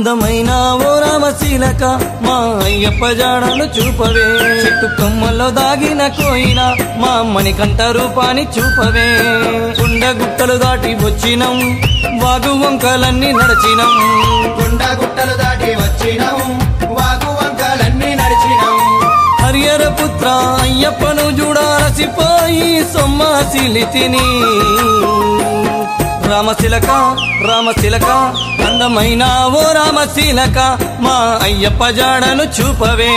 అందమైన ఓ రామశీలక మా అయ్యప్ప జాడను చూపవే చెట్టు కొమ్మల్లో దాగిన కోయిన మా మణికంఠ రూపాన్ని చూపవే కొండ గుట్టలు దాటి వచ్చినం వాగు వంకలన్నీ నడిచినం కొండ గుట్టలు దాటి వచ్చినం వాగు వంకలన్నీ నడిచినం హరియర పుత్ర అయ్యప్పను చూడాలసిపోయి సొమ్మాసిలితిని రామశిలక రామశిలక అందమైన ఓ రామశిలక మా అయ్యప్ప జాడను చూపవే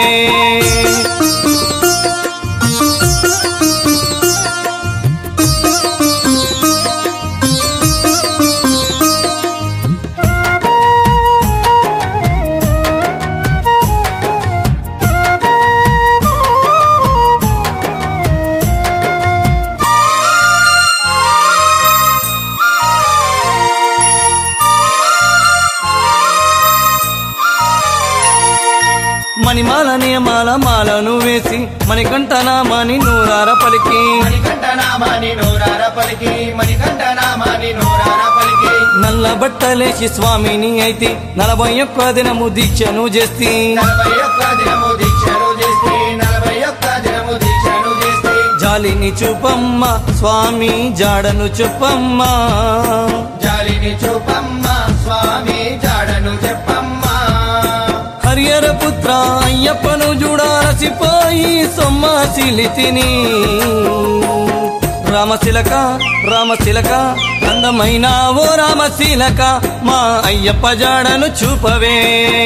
మణిమాల నియమాల మాలను వేసి మణికంఠ నామాని నూరార పలికి మణికంఠ నామాని నూరార పలికి మణికంఠ నామాని నూరార పలికి నల్ల బట్టలేసి స్వామిని అయితే 41 దినము దీక్షను చేస్తే 41 దినము దీక్షను చేస్తే 41 దినము దీక్షను చేస్తే జాలిని చూపమ్మ స్వామి జాడను చెప్పమ్మ జాలిని చూపమ్మ స్వామి జాడను చెప్పమ్మ హరియర పుత్ర అయ్యప్పను చూడాలసిపోయి సొమ్మాసిలితిని రామశిలక రామశిలక అందమైన ఓ రామశిలక మా అయ్యప్ప జాడను చూపవే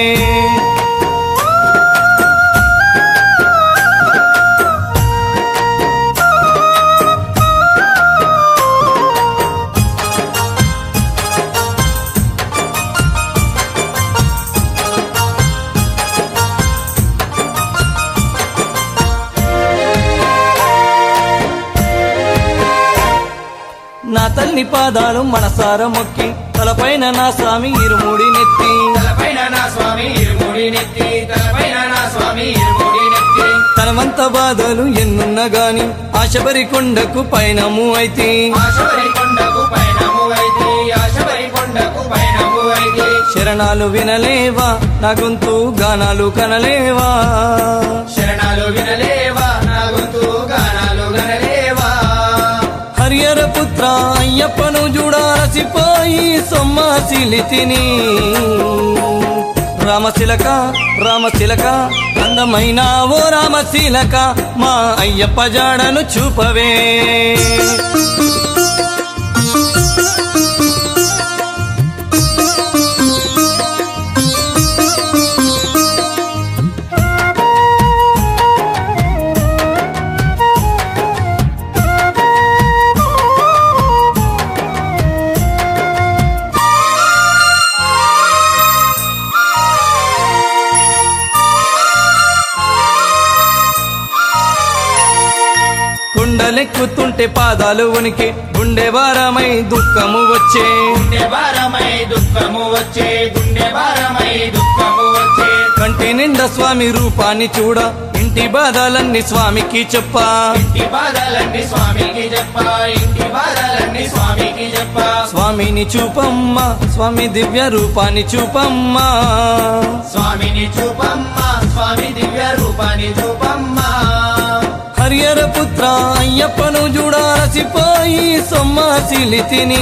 నా తల్లి పాదాలు మనసార మొక్కి తలపైన నా స్వామి ఇరుముడి నెత్తి తలపైన నా స్వామి ఇరుముడి నెత్తి తలపైన నా స్వామి ఇరుముడి నెత్తి తనవంత బాధలు ఎన్నున్నా గాని ఆశబరి కొండకు పైనము అయితే ఆశబరి కొండకు పైనము అయితే ఆశబరి కొండకు పైనము అయితే శరణాలు వినలేవా నా గొంతు గానాలు కనలేవా శరణాలు వినలేవా నా గొంతు గానాలు గనలేవా హరియర పుత్ర అయ్యప్పను చూడాలసిపోయి సొమ్మాసిలితిని రామశిలక రామశిలక అందమైన ఓ రామశిలక మా అయ్యప్ప జాడను చూపవే కొండలెక్కుతుంటే పాదాలు ఉనికి గుండె భారమై దుఃఖము వచ్చే గుండె భారమై దుఃఖము వచ్చే గుండె భారమై దుఃఖము వచ్చే కంటి నిండా స్వామి రూపాన్ని చూడ ఇంటి బాధలన్నీ స్వామికి చెప్పా ఇంటి బాధలన్నీ స్వామికి చెప్పా ఇంటి బాధలన్నీ స్వామికి చెప్పా స్వామిని చూపమ్మ స్వామి దివ్య రూపాన్ని చూపమ్మ స్వామిని చూపమ్మ స్వామి దివ్య రూపాన్ని చూపమ్మ హరియర పుత్ర అయ్యప్పను చూడాలసిపోయి సొమ్మాసిలితిని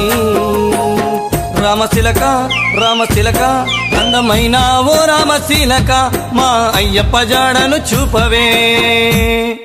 రామశిలక రామశిలక అందమైన ఓ రామశిలక మా అయ్యప్ప జాడను చూపవే